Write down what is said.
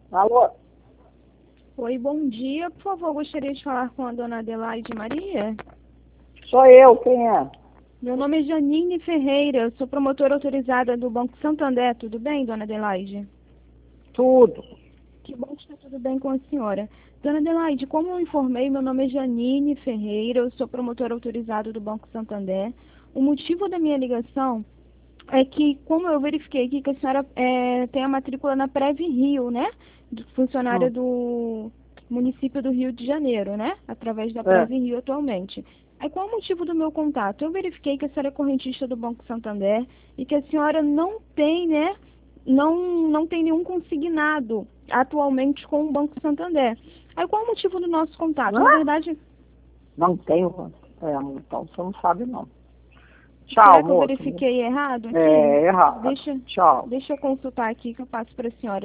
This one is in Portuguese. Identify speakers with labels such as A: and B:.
A: Alô?
B: Oi, bom dia. Por favor, gostaria de falar com a dona Adelaide Maria.
A: Sou eu, quem é?
B: Meu nome é Janine Ferreira, eu sou promotora autorizada do Banco Santander. Tudo bem, dona Adelaide?
A: Tudo.
B: Que bom que está tudo bem com a senhora. Dona Adelaide, como eu informei, meu nome é Janine Ferreira, eu sou promotora autorizada do Banco Santander. O motivo da minha ligação é que, como eu verifiquei aqui que a senhora tem a matrícula na Prev Rio, né? Funcionária
A: Hum,
B: do município do Rio de Janeiro, né? Através da
A: é.
B: Prev Rio atualmente. Aí qual o motivo do meu contato? Eu verifiquei que a senhora é correntista do Banco Santander e que a senhora não tem, né? Não tem nenhum consignado atualmente com o Banco Santander. Aí qual o motivo do nosso contato? Na
A: Hã?
B: verdade,
A: Não tenho. Então você não sabe não.
B: será
A: Tchau,
B: que eu
A: moço.
B: verifiquei errado aqui?
A: É errado.
B: Deixa,
A: Tchau.
B: deixa eu consultar aqui que eu passo para a senhora.